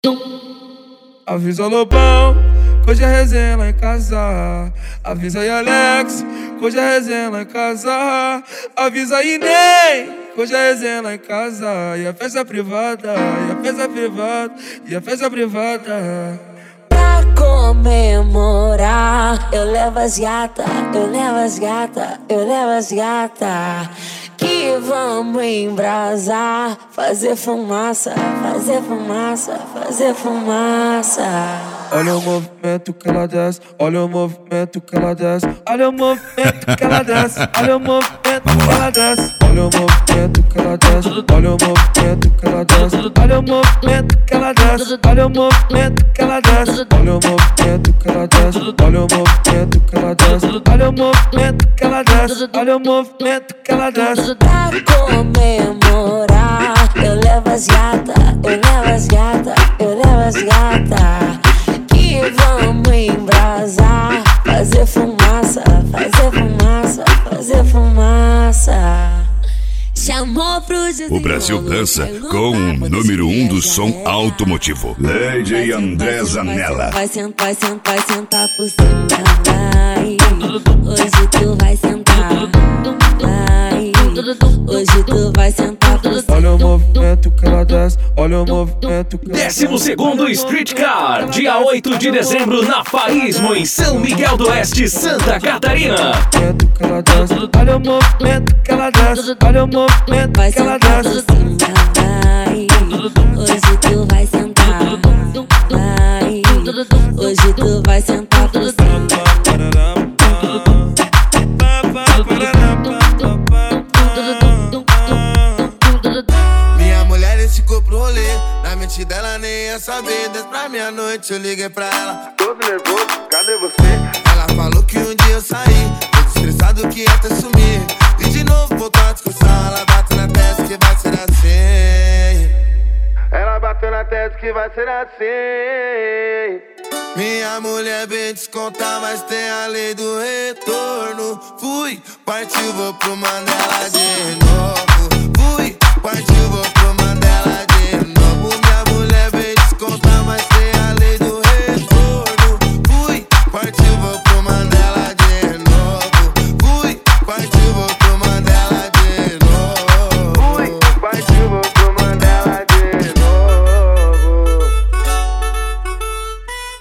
Avisa Lobão, que hoje é resenha lá em casa. Avisa aí Alex, que hoje é resenha lá em casa. Avisa aí Ney, que hoje é resenha lá em casa. E a festa privada, e a festa privada, e a festa privada. Pra comemorar, eu levo as gata, eu levo as gata, eu levo as gata. Que vamos embrasar, fazer fumaça, fazer fumaça, fazer fumaça. Olha o movimento que ela desce, olha o movimento que ela desce, olha o movimento que ela desce, olha o movimento que ela desce, olha o movimento que ela desce, olha o movimento que ela desce, olha o movimento que ela desce, olha o movimento que ela desce, olha o movimento que ela desce, olha o movimento que ela desce, olha o movimento que ela desce, olha o movimento que ela desce. Pra comemorar, eu levo as gata, eu levo as gata, eu levo as gata. Que vamos embrasar, fazer fumaça, fazer fumaça, fazer fumaça. Chamou pro O Brasil dança com o número 1 do som automotivo, Lady André Zanella. Vai sentar por cima, vai. Hoje tu vai sentar, vai. Hoje tu vai sentar por cima. Olha o movimento que ela desce, olha o movimento que ela desce. 12º Street Car, dia 8 de dezembro na Faísmo, em São Miguel do Oeste, Santa Catarina. Olha o movimento que ela desce, olha o movimento Vai que ela sentar por desce. cima, vai. Hoje tu vai sentar, vai. Hoje tu vai sentar por cima. Minha mulher ficou pro rolê, na mente dela nem ia saber. Desde pra meia-noite eu liguei pra ela, Todo nervoso, cadê você? ela falou que um dia eu saí, todo estressado que ia até sumir. E de novo voltou a discussão, ela bateu na testa que vai ser assim. Ela bateu na testa que vai ser assim. Minha mulher bem descontar, mas tem a lei do retorno. Fui, partiu, vou pro Mandela de novo. Fui, partiu, vou